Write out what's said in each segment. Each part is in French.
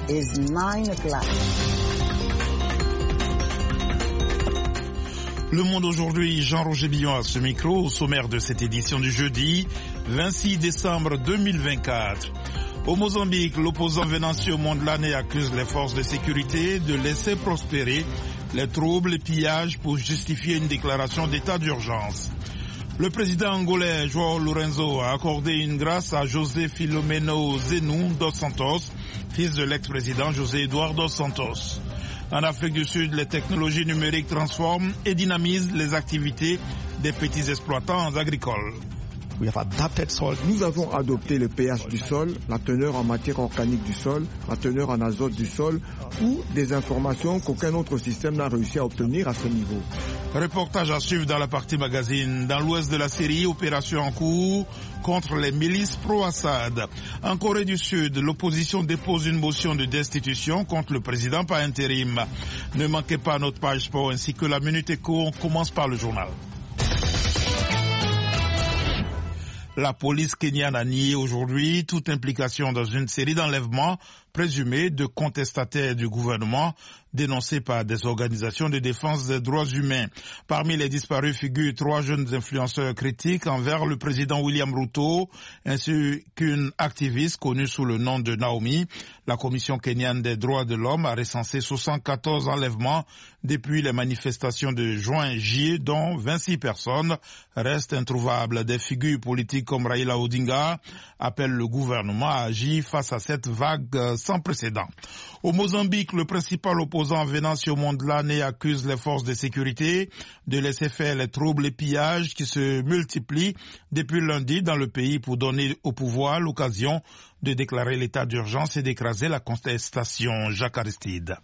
is 9 o'clock. Le Monde aujourd'hui, Jean-Roger Billon à ce micro, au sommaire de cette édition du jeudi 26 décembre 2024. Au Mozambique, l'opposant Venancio Mondlane accuse les forces de sécurité de laisser prospérer les troubles et pillages pour justifier une déclaration d'état d'urgence. Le président angolais João Lourenço a accordé une grâce à José Filomeno Zenou dos Santos, fils de l'ex-président José Eduardo dos Santos. En Afrique du Sud, les technologies numériques transforment et dynamisent les activités des petits exploitants agricoles. Nous avons adopté le pH du sol, la teneur en matière organique du sol, la teneur en azote du sol ou des informations qu'aucun autre système n'a réussi à obtenir à ce niveau. Reportage à suivre dans la partie magazine. Dans l'ouest de la Syrie, opération en cours contre les milices pro-Assad. En Corée du Sud, l'opposition dépose une motion de destitution contre le président par intérim. Ne manquez pas notre page sport ainsi que la Minute Éco. On commence par le journal. La police kenyane a nié aujourd'hui toute implication dans une série d'enlèvements présumés de contestataires du gouvernement dénoncés par des organisations de défense des droits humains. Parmi les disparus figurent 3 jeunes influenceurs critiques envers le président William Ruto ainsi qu'une activiste connue sous le nom de Naomi. La Commission kenyane des droits de l'homme a recensé 74 enlèvements depuis les manifestations de juin-juillet, dont 26 personnes restent introuvables. Des figures politiques comme Raila Odinga appellent le gouvernement à agir face à cette vague sans précédent. Au Mozambique, le principal opposant Venancio Mondlane accuse les forces de sécurité de laisser faire les troubles et pillages qui se multiplient depuis lundi dans le pays pour donner au pouvoir l'occasion de déclarer l'état d'urgence et d'écraser la contestation. Jacques Aristide.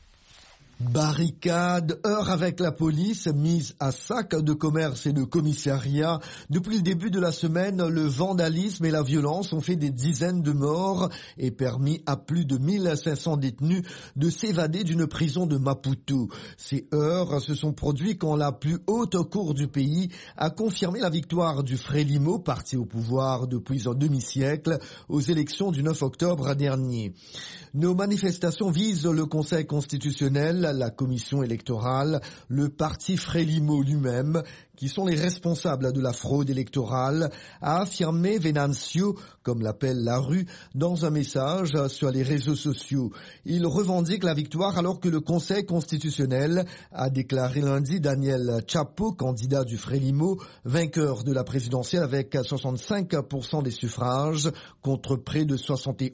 Barricades, heurts avec la police, mise à sac de commerce et de commissariat. Depuis le début de la semaine, le vandalisme et la violence ont fait des dizaines de morts et permis à plus de 1500 détenus de s'évader d'une prison de Maputo. Ces heurts se sont produits quand la plus haute cour du pays a confirmé la victoire du Frélimo, parti au pouvoir depuis un demi-siècle, aux élections du 9 octobre dernier. Nos manifestations visent le Conseil constitutionnel, la commission électorale, le parti Frélimo lui-même, qui sont les responsables de la fraude électorale, a affirmé Venancio, comme l'appelle la rue, dans un message sur les réseaux sociaux. Il revendique la victoire alors que le Conseil constitutionnel a déclaré lundi Daniel Chapo, candidat du Frélimo, vainqueur de la présidentielle avec 65% des suffrages, contre près de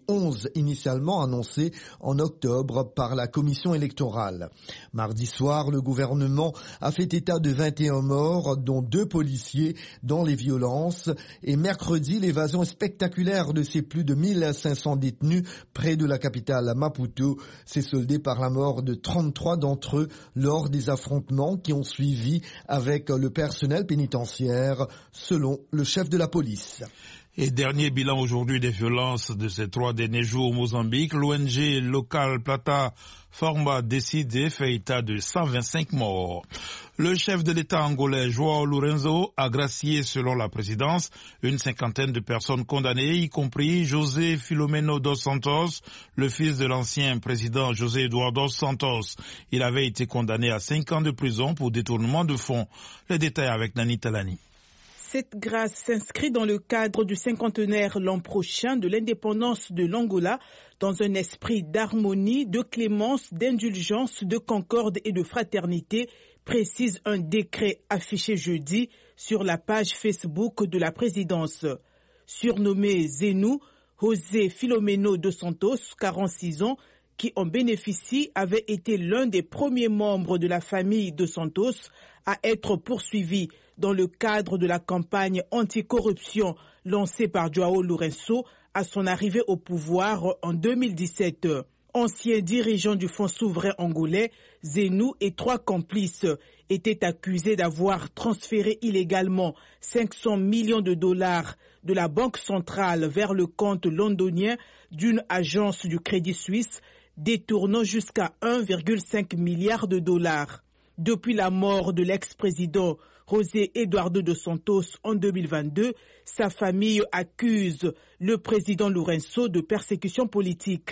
71 initialement annoncés en octobre par la commission électorale. Mardi soir, le gouvernement a fait état de 21 morts, dont 2 policiers dans les violences, et mercredi, l'évasion spectaculaire de ces plus de 1500 détenus près de la capitale Maputo s'est soldée par la mort de 33 d'entre eux lors des affrontements qui ont suivi avec le personnel pénitentiaire, selon le chef de la police. Et dernier bilan aujourd'hui des violences de ces 3 derniers jours au Mozambique, l'ONG locale Plata Forma décidé fait état de 125 morts. Le chef de l'État angolais João Lourenço a gracié, selon la présidence, une 50aine de personnes condamnées, y compris José Filomeno dos Santos, le fils de l'ancien président José Eduardo dos Santos. Il avait été condamné à 5 ans de prison pour détournement de fonds. Les détails avec Nani Talani. Cette grâce s'inscrit dans le cadre du cinquantenaire l'an prochain de l'indépendance de l'Angola, dans un esprit d'harmonie, de clémence, d'indulgence, de concorde et de fraternité, précise un décret affiché jeudi sur la page Facebook de la présidence. Surnommé Zenou, José Filomeno dos Santos, 46 ans, qui en bénéficie, avait été l'un des premiers membres de la famille dos Santos à être poursuivi dans le cadre de la campagne anticorruption lancée par João Lourenço à son arrivée au pouvoir en 2017. Ancien dirigeant du Fonds souverain angolais, Zenou et 3 complices étaient accusés d'avoir transféré illégalement 500 millions de dollars de la Banque centrale vers le compte londonien d'une agence du Crédit Suisse, détournant jusqu'à 1,5 milliard de dollars. Depuis la mort de l'ex-président José Eduardo dos Santos en 2022, sa famille accuse le président Lourenço de persécution politique.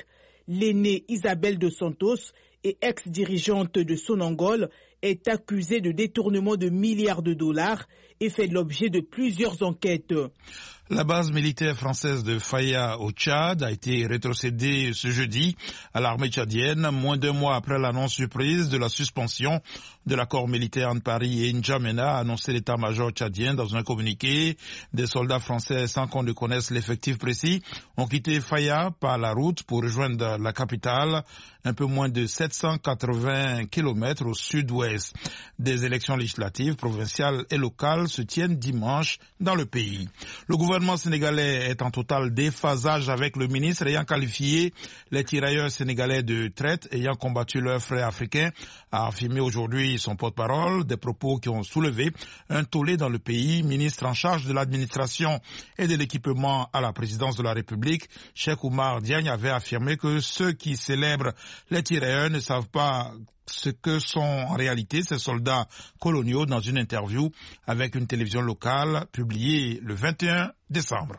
L'aînée Isabelle dos Santos et ex-dirigeante de Sonangol est accusée de détournement de milliards de dollars et fait l'objet de plusieurs enquêtes. La base militaire française de Faya au Tchad a été rétrocédée ce jeudi à l'armée tchadienne, moins d'un mois après l'annonce surprise de la suspension de l'accord militaire entre Paris et N'Djamena, a annoncé l'état-major tchadien dans un communiqué. Des soldats français, sans qu'on ne connaisse l'effectif précis, ont quitté Faya par la route pour rejoindre la capitale, un peu moins de 780 km au sud-ouest. Des élections législatives, provinciales et locales se tiennent dimanche dans le pays. Le gouvernement sénégalais est en total déphasage avec le ministre ayant qualifié les tirailleurs sénégalais de traite ayant combattu leurs frères africains, a affirmé aujourd'hui son porte-parole, des propos qui ont soulevé un tollé dans le pays. Ministre en charge de l'administration et de l'équipement à la présidence de la République, Cheikh Oumar Diagne avait affirmé que ceux qui célèbrent les tirailleurs ne savent pas ce que sont en réalité ces soldats coloniaux dans une interview avec une télévision locale publiée le 21 décembre.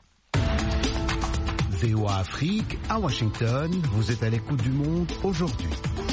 VOA Afrique, à Washington, vous êtes à l'écoute du monde aujourd'hui.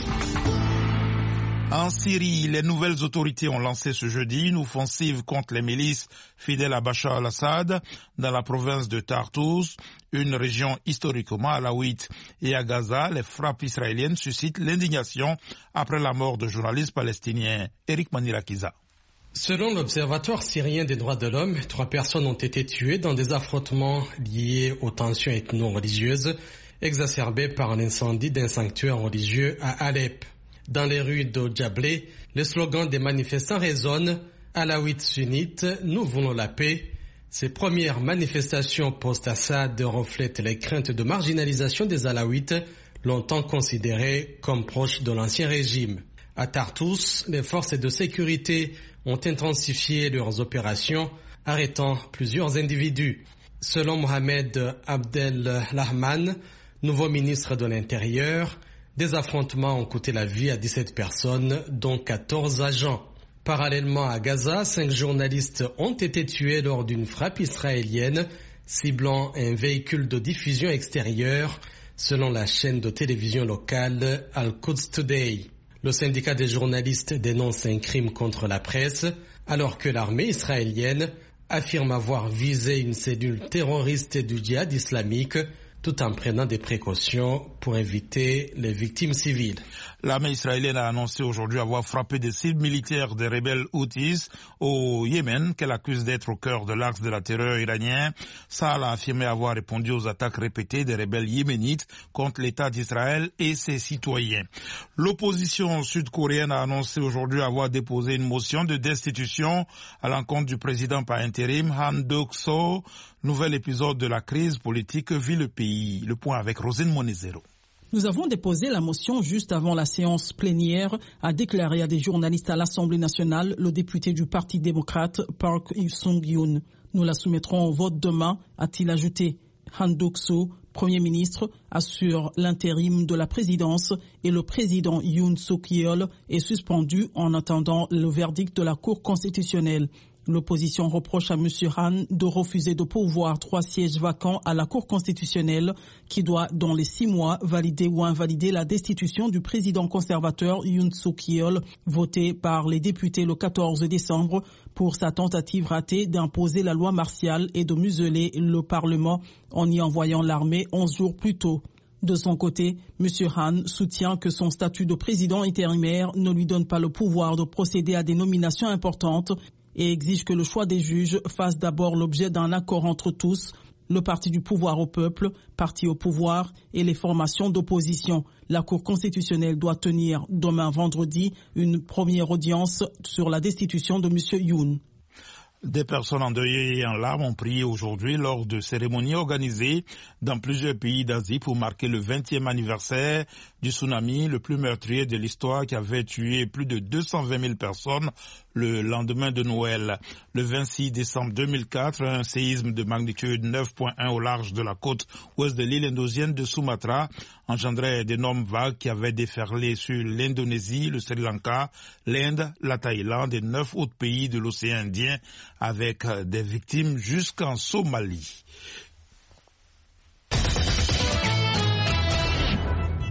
En Syrie, les nouvelles autorités ont lancé ce jeudi une offensive contre les milices fidèles à Bachar al-Assad dans la province de Tartous, une région historiquement alaouite. Et à Gaza, les frappes israéliennes suscitent l'indignation après la mort de journalistes palestiniens. Eric Manirakiza. Selon l'Observatoire syrien des droits de l'homme, 3 personnes ont été tuées dans des affrontements liés aux tensions ethno-religieuses exacerbées par un incendie d'un sanctuaire religieux à Alep. Dans les rues de Djablé, le slogan des manifestants résonne « Alaouites sunnites, nous voulons la paix ». Ces premières manifestations post-Assad reflètent les craintes de marginalisation des Alaouites, longtemps considérés comme proches de l'ancien régime. À Tartous, les forces de sécurité ont intensifié leurs opérations, arrêtant plusieurs individus. Selon Mohamed Abdelrahman, nouveau ministre de l'Intérieur, des affrontements ont coûté la vie à 17 personnes, dont 14 agents. Parallèlement à Gaza, 5 journalistes ont été tués lors d'une frappe israélienne ciblant un véhicule de diffusion extérieure, selon la chaîne de télévision locale Al-Quds Today. Le syndicat des journalistes dénonce un crime contre la presse, alors que l'armée israélienne affirme avoir visé une cellule terroriste du djihad islamique, tout en prenant des précautions pour éviter les victimes civiles. L'armée israélienne a annoncé aujourd'hui avoir frappé des cibles militaires des rebelles Houthis au Yémen, qu'elle accuse d'être au cœur de l'axe de la terreur iranien. Sahel a affirmé avoir répondu aux attaques répétées des rebelles yéménites contre l'État d'Israël et ses citoyens. L'opposition sud-coréenne a annoncé aujourd'hui avoir déposé une motion de destitution à l'encontre du président par intérim Han Duck-soo. Nouvel épisode de la crise politique vit le pays. Le point avec Rosine Monezero. Nous avons déposé la motion juste avant la séance plénière, a déclaré à des journalistes à l'Assemblée nationale le député du Parti démocrate Park Sung-yoon. Nous la soumettrons au vote demain, a-t-il ajouté. Han Duck-soo, Premier ministre, assure l'intérim de la présidence et le président Yoon Suk-yeol est suspendu en attendant le verdict de la Cour constitutionnelle. L'opposition reproche à M. Han de refuser de pourvoir 3 sièges vacants à la Cour constitutionnelle qui doit, dans les 6 mois, valider ou invalider la destitution du président conservateur Yoon Suk-yeol, votée par les députés le 14 décembre pour sa tentative ratée d'imposer la loi martiale et de museler le Parlement en y envoyant l'armée 11 jours plus tôt. De son côté, M. Han soutient que son statut de président intérimaire ne lui donne pas le pouvoir de procéder à des nominations importantes et exige que le choix des juges fasse d'abord l'objet d'un accord entre tous, le parti du pouvoir au peuple, parti au pouvoir et les formations d'opposition. La Cour constitutionnelle doit tenir demain vendredi une première audience sur la destitution de M. Yoon. Des personnes endeuillées et en larmes ont prié aujourd'hui lors de cérémonies organisées dans plusieurs pays d'Asie pour marquer le 20e anniversaire du tsunami le plus meurtrier de l'histoire qui avait tué plus de 220 000 personnes le lendemain de Noël. Le 26 décembre 2004, un séisme de magnitude 9.1 au large de la côte ouest de l'île indonésienne de Sumatra engendrait d'énormes vagues qui avaient déferlé sur l'Indonésie, le Sri Lanka, l'Inde, la Thaïlande et 9 autres pays de l'océan Indien, avec des victimes jusqu'en Somalie.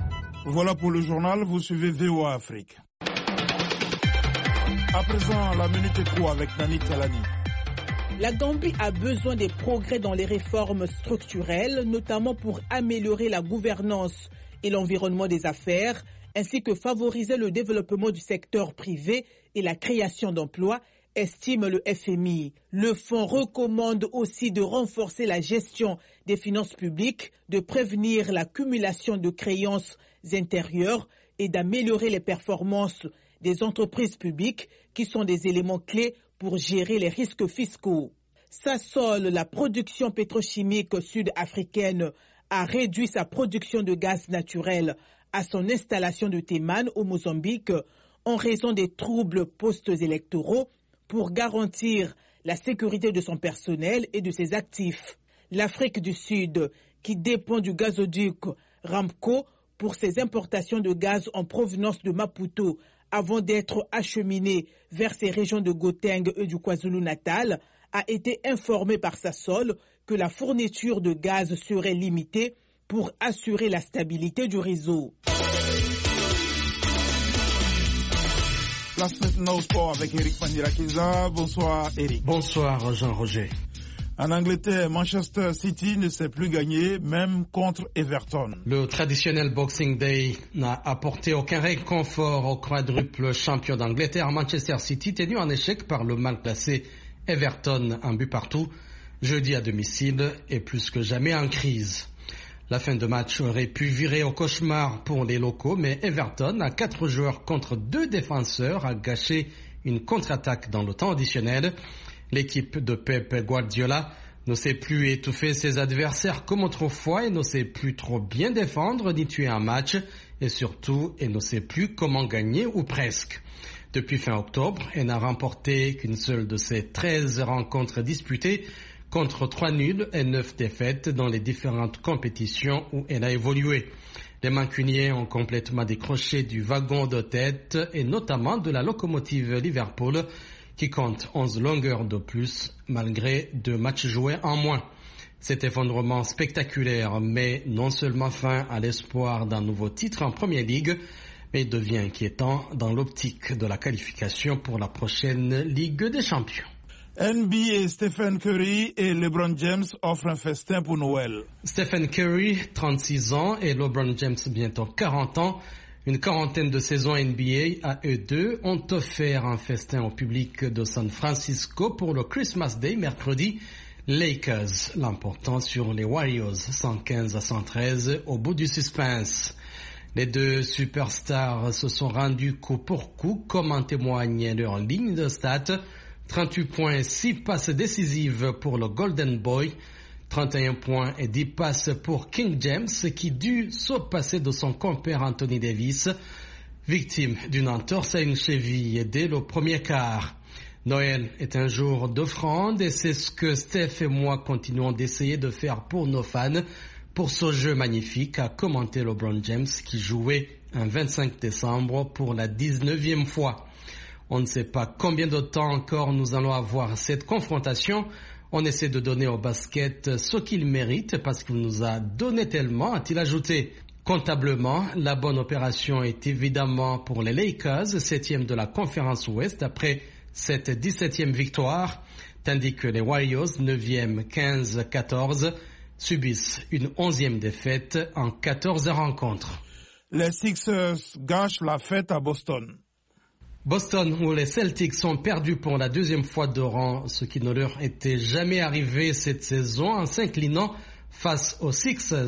Voilà pour le journal, vous suivez VOA Afrique. À présent, la Minute Éco avec Nani Kalani. La Gambie a besoin des progrès dans les réformes structurelles, notamment pour améliorer la gouvernance et l'environnement des affaires, ainsi que favoriser le développement du secteur privé et la création d'emplois, estime le FMI. Le fonds recommande aussi de renforcer la gestion des finances publiques, de prévenir l'accumulation de créances intérieures et d'améliorer les performances des entreprises publiques qui sont des éléments clés pour gérer les risques fiscaux. Sasol, la production pétrochimique sud-africaine, a réduit sa production de gaz naturel à son installation de Temane au Mozambique en raison des troubles post-électoraux pour garantir la sécurité de son personnel et de ses actifs. L'Afrique du Sud, qui dépend du gazoduc Ramco pour ses importations de gaz en provenance de Maputo avant d'être acheminé vers ses régions de Gauteng et du KwaZulu-Natal, a été informé par Sasol que la fourniture de gaz serait limitée pour assurer la stabilité du réseau. Place maintenant au sport avec Eric Manirakiza. Bonsoir Eric. Bonsoir Jean-Roger. En Angleterre, Manchester City ne s'est plus gagné, même contre Everton. Le traditionnel Boxing Day n'a apporté aucun réconfort au quadruple champion d'Angleterre. Manchester City, tenu en échec par le mal classé Everton, un but partout, jeudi à domicile, est plus que jamais en crise. La fin de match aurait pu virer au cauchemar pour les locaux, mais Everton, à 4 joueurs contre 2 défenseurs, a gâché une contre-attaque dans le temps additionnel. L'équipe de Pep Guardiola ne sait plus étouffer ses adversaires comme autrefois et ne sait plus trop bien défendre ni tuer un match, et surtout, elle ne sait plus comment gagner ou presque. Depuis fin octobre, elle n'a remporté qu'une seule de ses 13 rencontres disputées, contre 3 nuls et 9 défaites dans les différentes compétitions où elle a évolué. Les Mancuniens ont complètement décroché du wagon de tête et notamment de la locomotive Liverpool qui compte 11 longueurs de plus malgré 2 matchs joués en moins. Cet effondrement spectaculaire met non seulement fin à l'espoir d'un nouveau titre en Premier League, mais devient inquiétant dans l'optique de la qualification pour la prochaine Ligue des Champions. NBA, Stephen Curry et LeBron James offrent un festin pour Noël. Stephen Curry, 36 ans, et LeBron James, bientôt 40 ans, une quarantaine de saisons NBA à eux deux, ont offert un festin au public de San Francisco pour le Christmas Day mercredi. Lakers l'emportant sur les Warriors 115-113 au bout du suspense. Les deux superstars se sont rendus coup pour coup, comme en témoigne leur ligne de stats. 38 points, 6 passes décisives pour le Golden Boy, 31 points et 10 passes pour King James qui dut se passer de son compère Anthony Davis, victime d'une entorse à une cheville dès le premier quart. Noël est un jour d'offrande et c'est ce que Steph et moi continuons d'essayer de faire pour nos fans, pour ce jeu magnifique, a commenté LeBron James qui jouait un 25 décembre pour la 19e fois. On ne sait pas combien de temps encore nous allons avoir cette confrontation. On essaie de donner au basket ce qu'il mérite parce qu'il nous a donné tellement, a-t-il ajouté. Comptablement, la bonne opération est évidemment pour les Lakers, 7e de la conférence Ouest après cette 17e victoire, tandis que les Warriors, 9e 15-14, subissent une 11e défaite en 14 rencontres. Les Sixers gâchent la fête à Boston. Boston, où les Celtics sont perdus pour la 2e fois de rang, ce qui ne leur était jamais arrivé cette saison, en s'inclinant face aux Sixers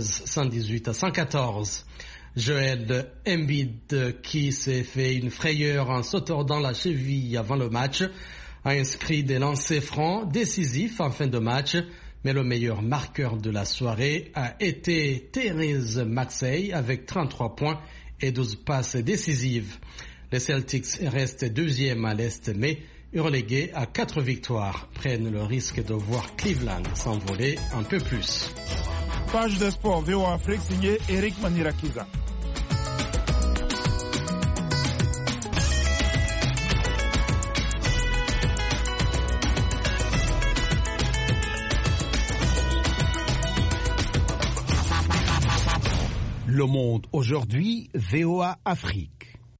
118-114. Joel Embiid, qui s'est fait une frayeur en se tordant la cheville avant le match, a inscrit des lancers francs décisifs en fin de match, mais le meilleur marqueur de la soirée a été Therese Maxey avec 33 points et 12 passes décisives. Les Celtics restent 2e à l'Est, mais relégués à 4 victoires, prennent le risque de voir Cleveland s'envoler un peu plus. Page de sport VOA Afrique signée Eric Manirakiza. Le Monde aujourd'hui, VOA Afrique.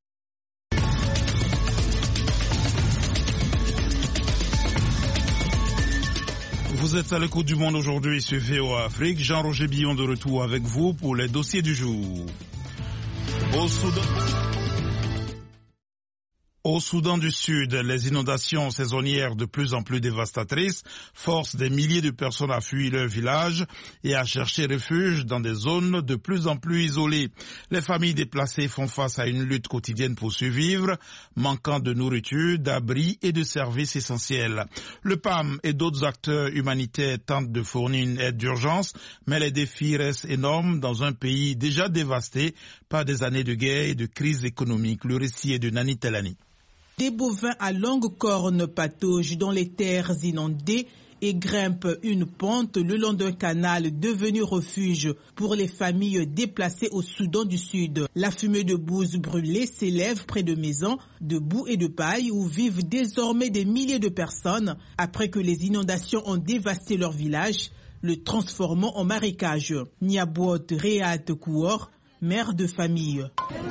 Vous êtes à l'écoute du Monde aujourd'hui sur VOA Afrique. Jean-Roger Billon de retour avec vous pour les dossiers du jour. Au Soudan du Sud, les inondations saisonnières de plus en plus dévastatrices forcent des milliers de personnes à fuir leur village et à chercher refuge dans des zones de plus en plus isolées. Les familles déplacées font face à une lutte quotidienne pour survivre, manquant de nourriture, d'abris et de services essentiels. Le PAM et d'autres acteurs humanitaires tentent de fournir une aide d'urgence, mais les défis restent énormes dans un pays déjà dévasté par des années de guerre et de crise économique. Le récit est de Nani Telani. Des bovins à longue corne pataugent dans les terres inondées et grimpent une pente le long d'un canal devenu refuge pour les familles déplacées au Soudan du Sud. La fumée de bouse brûlée s'élève près de maisons de boue et de paille où vivent désormais des milliers de personnes après que les inondations ont dévasté leur village, le transformant en marécage. Niabot Réat Kouor, mère de famille.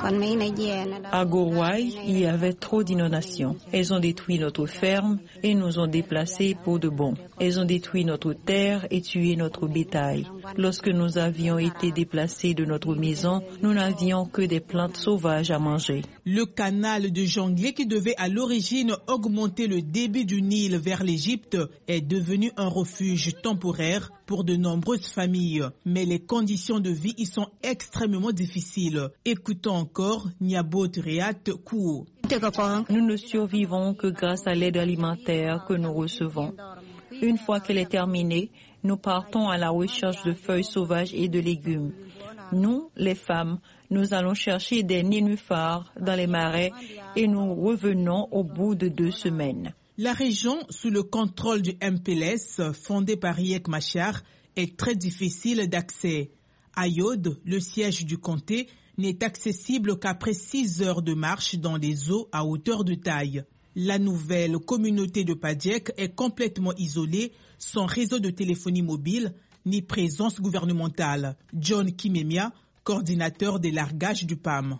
À Gorwai, il y avait trop d'inondations. Elles ont détruit notre ferme et nous ont déplacés pour de bon. Elles ont détruit notre terre et tué notre bétail. Lorsque nous avions été déplacés de notre maison, nous n'avions que des plantes sauvages à manger. Le canal de Jonglei, qui devait à l'origine augmenter le débit du Nil vers l'Égypte, est devenu un refuge temporaire pour de nombreuses familles. Mais les conditions de vie y sont extrêmement difficiles. Écoutons encore Niabot Réat Kou. Nous ne survivons que grâce à l'aide alimentaire que nous recevons. Une fois qu'elle est terminée, nous partons à la recherche de feuilles sauvages et de légumes. Nous, les femmes, nous allons chercher des nénuphars dans les marais et nous revenons au bout de 2 semaines. La région, sous le contrôle du MPLS, fondé par Riek Machar, est très difficile d'accès. Ayod, le siège du comté, n'est accessible qu'après 6 heures de marche dans des eaux à hauteur de taille. La nouvelle communauté de Padiek est complètement isolée, sans réseau de téléphonie mobile ni présence gouvernementale. John Kimemia, coordinateur des largages du PAM.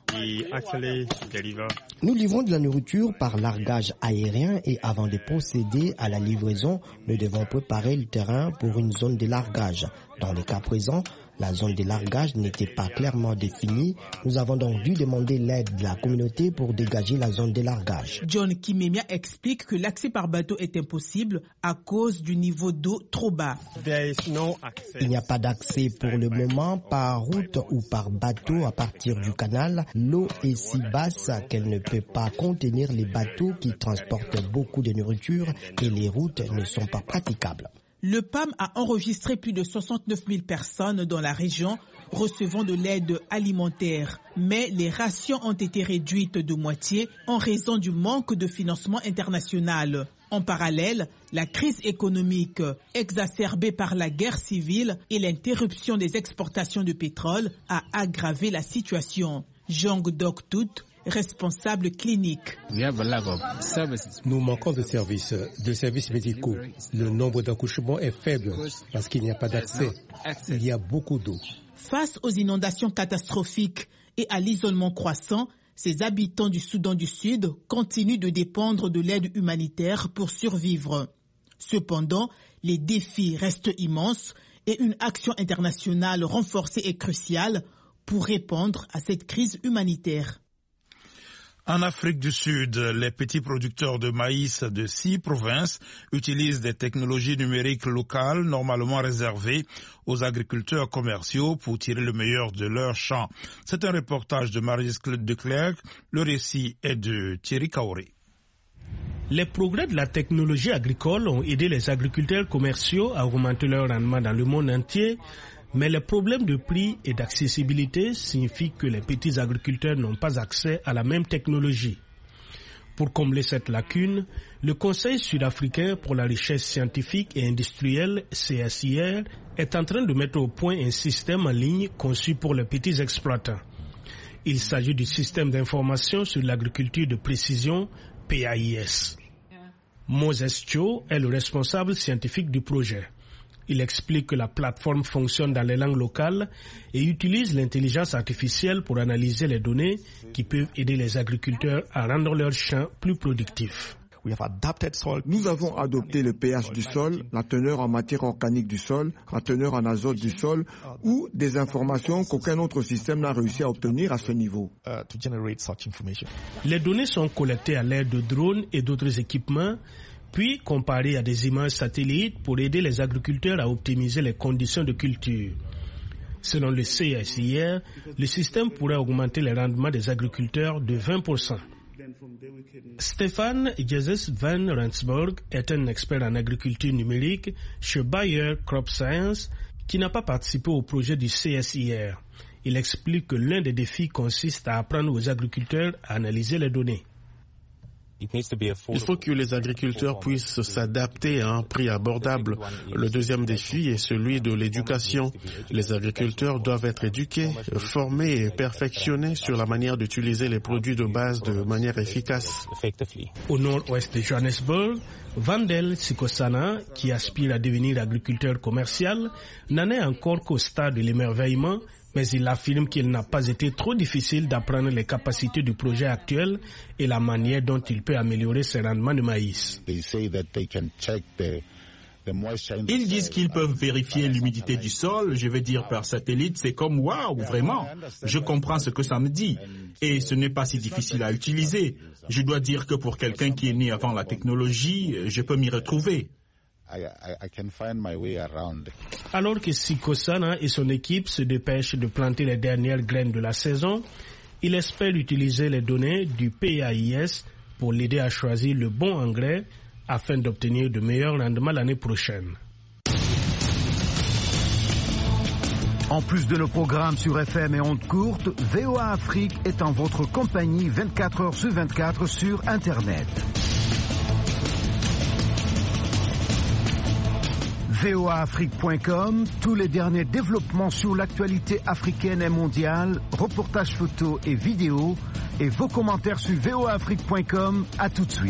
Nous livrons de la nourriture par largage aérien et avant de procéder à la livraison, nous devons préparer le terrain pour une zone de largage. Dans le cas présent, la zone de largage n'était pas clairement définie. Nous avons donc dû demander l'aide de la communauté pour dégager la zone de largage. John Kimemia explique que l'accès par bateau est impossible à cause du niveau d'eau trop bas. Il n'y a pas d'accès pour le moment par route ou par bateau à partir du canal. L'eau est si basse qu'elle ne peut pas contenir les bateaux qui transportent beaucoup de nourriture et les routes ne sont pas praticables. Le PAM a enregistré plus de 69 000 personnes dans la région recevant de l'aide alimentaire. Mais les rations ont été réduites de moitié en raison du manque de financement international. En parallèle, la crise économique exacerbée par la guerre civile et l'interruption des exportations de pétrole a aggravé la situation. Jong Dok Tut, responsable clinique. Nous manquons de services médicaux. Le nombre d'accouchements est faible parce qu'il n'y a pas d'accès. Il y a beaucoup d'eau. Face aux inondations catastrophiques et à l'isolement croissant, ces habitants du Soudan du Sud continuent de dépendre de l'aide humanitaire pour survivre. Cependant, les défis restent immenses et une action internationale renforcée est cruciale pour répondre à cette crise humanitaire. En Afrique du Sud, les petits producteurs de maïs de 6 provinces utilisent des technologies numériques locales normalement réservées aux agriculteurs commerciaux pour tirer le meilleur de leurs champs. C'est un reportage de Maryse de Clerc. Le récit est de Thierry Kaoré. Les progrès de la technologie agricole ont aidé les agriculteurs commerciaux à augmenter leur rendement dans le monde entier. Mais les problèmes de prix et d'accessibilité signifient que les petits agriculteurs n'ont pas accès à la même technologie. Pour combler cette lacune, le Conseil sud-africain pour la richesse scientifique et industrielle, CSIR, est en train de mettre au point un système en ligne conçu pour les petits exploitants. Il s'agit du système d'information sur l'agriculture de précision, PAIS. Moses Cho est le responsable scientifique du projet. Il explique que la plateforme fonctionne dans les langues locales et utilise l'intelligence artificielle pour analyser les données qui peuvent aider les agriculteurs à rendre leurs champs plus productifs. Nous avons adopté le pH du sol, la teneur en matière organique du sol, la teneur en azote du sol ou des informations qu'aucun autre système n'a réussi à obtenir à ce niveau. Les données sont collectées à l'aide de drones et d'autres équipements, puis comparées à des images satellites pour aider les agriculteurs à optimiser les conditions de culture. Selon le CSIR, le système pourrait augmenter les rendements des agriculteurs de 20%. Stefan Jesus van Rensburg est un expert en agriculture numérique chez Bayer Crop Science qui n'a pas participé au projet du CSIR. Il explique que l'un des défis consiste à apprendre aux agriculteurs à analyser les données. Il faut que les agriculteurs puissent s'adapter à un prix abordable. Le deuxième défi est celui de l'éducation. Les agriculteurs doivent être éduqués, formés et perfectionnés sur la manière d'utiliser les produits de base de manière efficace. Au nord-ouest de Johannesburg, Vandel Sikosana, qui aspire à devenir agriculteur commercial, n'en est encore qu'au stade de l'émerveillement, mais il affirme qu'il n'a pas été trop difficile d'apprendre les capacités du projet actuel et la manière dont il peut améliorer ses rendements de maïs. Ils disent qu'ils peuvent vérifier l'humidité du sol, je veux dire par satellite, c'est comme waouh, vraiment. Je comprends ce que ça me dit et ce n'est pas si difficile à utiliser. Je dois dire que pour quelqu'un qui est né avant la technologie, je peux m'y retrouver. Alors que Sikosana et son équipe se dépêchent de planter les dernières graines de la saison, il espère utiliser les données du PAIS pour l'aider à choisir le bon engrais afin d'obtenir de meilleurs rendements l'année prochaine. En plus de nos programmes sur FM et ondes courtes, VOA Afrique est en votre compagnie 24 heures sur 24 sur Internet. voaafrique.com, tous les derniers développements sur l'actualité africaine et mondiale, reportages photos et vidéos, et vos commentaires sur voaafrique.com. À tout de suite.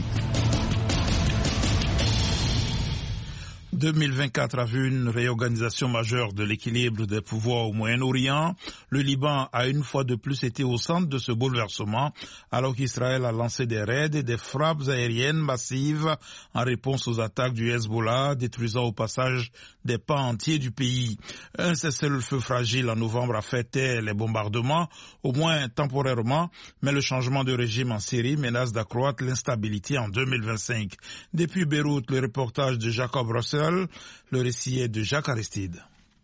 2024 a vu une réorganisation majeure de l'équilibre des pouvoirs au Moyen-Orient. Le Liban a une fois de plus été au centre de ce bouleversement, alors qu'Israël a lancé des raids et des frappes aériennes massives en réponse aux attaques du Hezbollah, détruisant au passage des pans entiers du pays. Un cessez-le-feu fragile en novembre a fait taire les bombardements, au moins temporairement, mais le changement de régime en Syrie menace d'accroître l'instabilité en 2025. Depuis Beyrouth, le reportage de Jacob Russell. Le récit est de Jacques Aristide.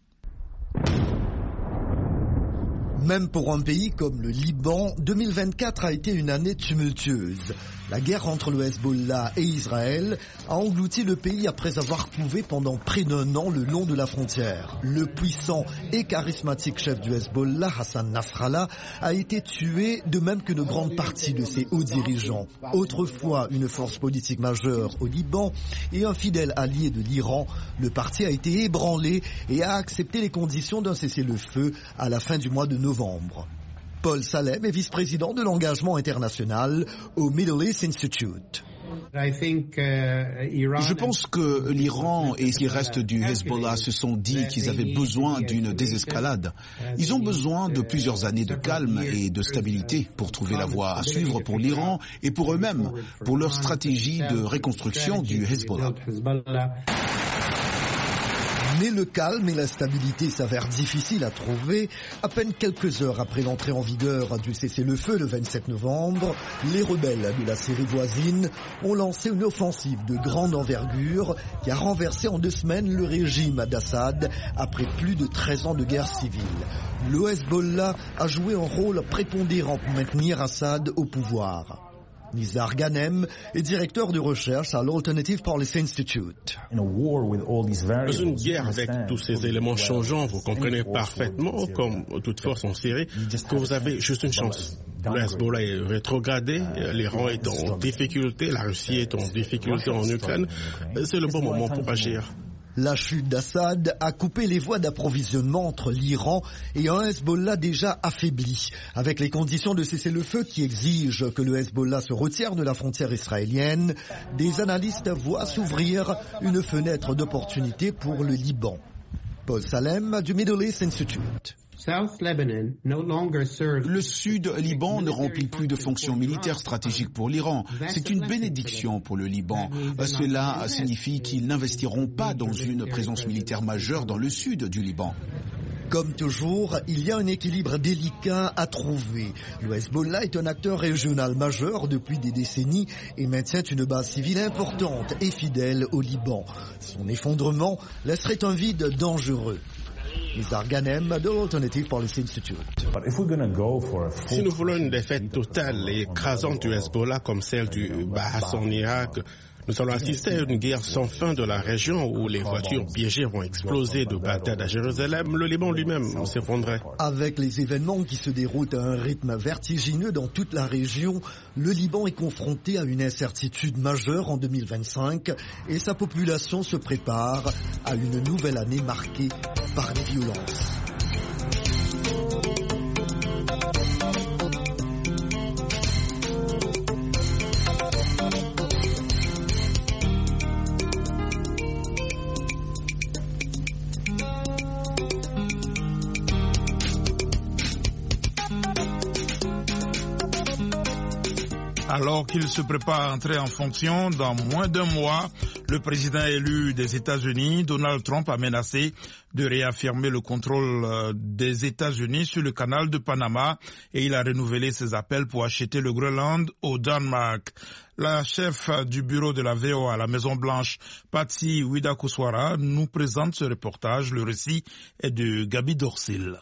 Même pour un pays comme le Liban, 2024 a été une année tumultueuse. La guerre entre le Hezbollah et Israël a englouti le pays après avoir couvé pendant près d'un an le long de la frontière. Le puissant et charismatique chef du Hezbollah, Hassan Nasrallah, a été tué, de même que de grandes parties de ses hauts dirigeants. Autrefois une force politique majeure au Liban et un fidèle allié de l'Iran, le parti a été ébranlé et a accepté les conditions d'un cessez-le-feu à la fin du mois de novembre. Paul Salem est vice-président de l'engagement international au Middle East Institute. Je pense que l'Iran et ce qui reste du Hezbollah se sont dit qu'ils avaient besoin d'une désescalade. Ils ont besoin de plusieurs années de calme et de stabilité pour trouver la voie à suivre pour l'Iran et pour eux-mêmes, pour leur stratégie de reconstruction du Hezbollah. Mais le calme et la stabilité s'avèrent difficiles à trouver. À peine quelques heures après l'entrée en vigueur du cessez-le-feu le 27 novembre, les rebelles de la Syrie voisine ont lancé une offensive de grande envergure qui a renversé en 2 semaines le régime d'Assad après plus de 13 ans de guerre civile. Le Hezbollah a joué un rôle prépondérant pour maintenir Assad au pouvoir. Nizar Ghanem est directeur de recherche à l'Alternative Policy Institute. Dans une guerre avec tous ces éléments changeants, vous comprenez parfaitement, comme toute force en Syrie, que vous avez juste une chance. Le Hezbollah est rétrogradé, l'Iran est en difficulté, la Russie est en difficulté en Ukraine. C'est le bon moment pour agir. La chute d'Assad a coupé les voies d'approvisionnement entre l'Iran et un Hezbollah déjà affaibli. Avec les conditions de cessez-le-feu qui exigent que le Hezbollah se retire de la frontière israélienne, des analystes voient s'ouvrir une fenêtre d'opportunité pour le Liban. Paul Salem du Middle East Institute. Le Sud Liban ne remplit plus de fonctions militaires stratégiques pour l'Iran. C'est une bénédiction pour le Liban. Cela signifie qu'ils n'investiront pas dans une présence militaire majeure dans le sud du Liban. Comme toujours, il y a un équilibre délicat à trouver. Le Hezbollah est un acteur régional majeur depuis des décennies et maintient une base civile importante et fidèle au Liban. Son effondrement laisserait un vide dangereux. Nizar Ghanem de l'Alternative Policy Institute. Si nous voulons une défaite totale et écrasante du Hezbollah comme celle du Baas en Irak, nous allons assister à une guerre sans fin de la région où les voitures piégées vont exploser de Bagdad à Jérusalem, le Liban lui-même s'effondrerait. Avec les événements qui se déroulent à un rythme vertigineux dans toute la région, le Liban est confronté à une incertitude majeure en 2025 et sa population se prépare à une nouvelle année marquée par les violences. Alors qu'il se prépare à entrer en fonction dans moins d'un mois, le président élu des États-Unis, Donald Trump, a menacé de réaffirmer le contrôle des États-Unis sur le canal de Panama et il a renouvelé ses appels pour acheter le Groenland au Danemark. La chef du bureau de la VOA à la Maison-Blanche, Patsy Widakuswara, nous présente ce reportage. Le récit est de Gabi Dorsil.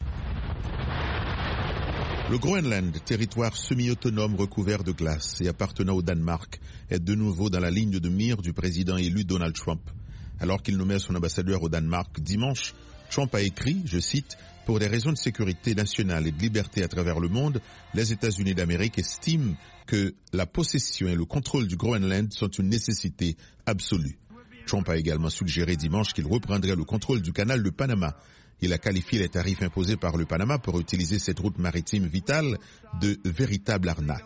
Le Groenland, territoire semi-autonome recouvert de glace et appartenant au Danemark, est de nouveau dans la ligne de mire du président élu Donald Trump. Alors qu'il nommait son ambassadeur au Danemark dimanche, Trump a écrit, je cite, « Pour des raisons de sécurité nationale et de liberté à travers le monde, les États-Unis d'Amérique estiment que la possession et le contrôle du Groenland sont une nécessité absolue. » Trump a également suggéré dimanche qu'il reprendrait le contrôle du canal de Panama. Il a qualifié les tarifs imposés par le Panama pour utiliser cette route maritime vitale de véritable arnaque.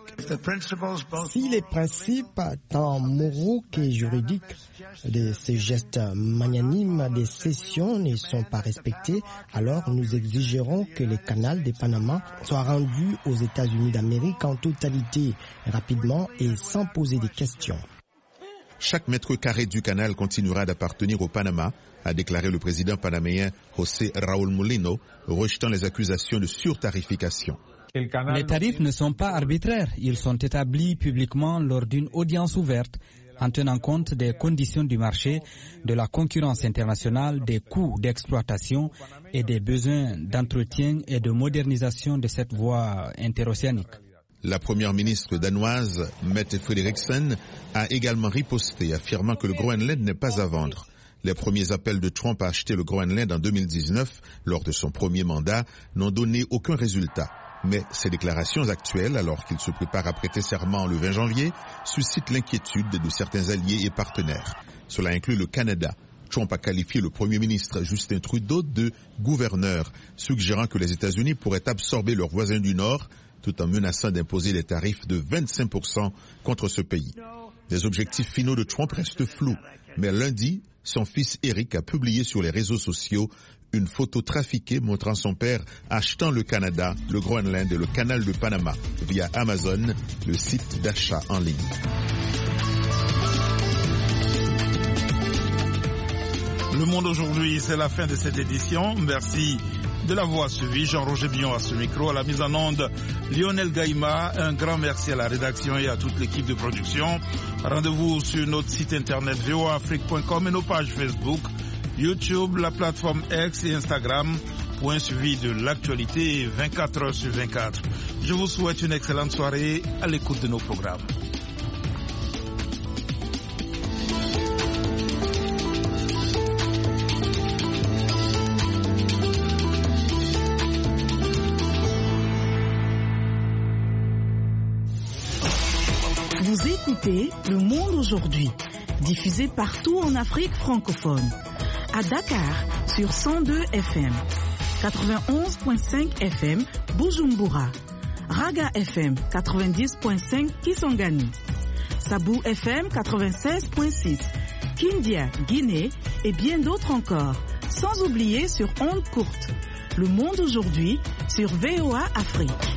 Si les principes, tant moraux que juridiques, de ces gestes magnanimes des cessions ne sont pas respectés, alors nous exigerons que le canal de Panama soit rendu aux États-Unis d'Amérique en totalité, rapidement et sans poser de questions. Chaque mètre carré du canal continuera d'appartenir au Panama, a déclaré le président panaméen José Raúl Mulino, rejetant les accusations de surtarification. Les tarifs ne sont pas arbitraires, ils sont établis publiquement lors d'une audience ouverte en tenant compte des conditions du marché, de la concurrence internationale, des coûts d'exploitation et des besoins d'entretien et de modernisation de cette voie interocéanique. La première ministre danoise, Mette Frederiksen, a également riposté, affirmant que le Groenland n'est pas à vendre. Les premiers appels de Trump à acheter le Groenland en 2019, lors de son premier mandat, n'ont donné aucun résultat. Mais ces déclarations actuelles, alors qu'il se prépare à prêter serment le 20 janvier, suscitent l'inquiétude de certains alliés et partenaires. Cela inclut le Canada. Trump a qualifié le Premier ministre Justin Trudeau de gouverneur, suggérant que les États-Unis pourraient absorber leurs voisins du Nord, tout en menaçant d'imposer des tarifs de 25% contre ce pays. Les objectifs finaux de Trump restent flous, mais lundi, son fils Eric a publié sur les réseaux sociaux une photo trafiquée montrant son père achetant le Canada, le Groenland et le canal de Panama via Amazon, le site d'achat en ligne. Le Monde aujourd'hui, c'est la fin de cette édition. Merci de l'avoir suivi. Jean-Roger Billon à ce micro, à la mise en onde, Lionel Gaïma. Un grand merci à la rédaction et à toute l'équipe de production. Rendez-vous sur notre site internet voaafrique.com et nos pages Facebook, YouTube, la plateforme X et Instagram pour un suivi de l'actualité 24 heures sur 24. Je vous souhaite une excellente soirée à l'écoute de nos programmes. Vous écoutez Le Monde aujourd'hui, diffusé partout en Afrique francophone. à Dakar sur 102 FM, 91.5 FM Bujumbura, Raga FM 90.5 Kisangani, Sabou FM 96.6, Kindia, Guinée et bien d'autres encore, sans oublier sur ondes courtes. Le monde aujourd'hui sur VOA Afrique.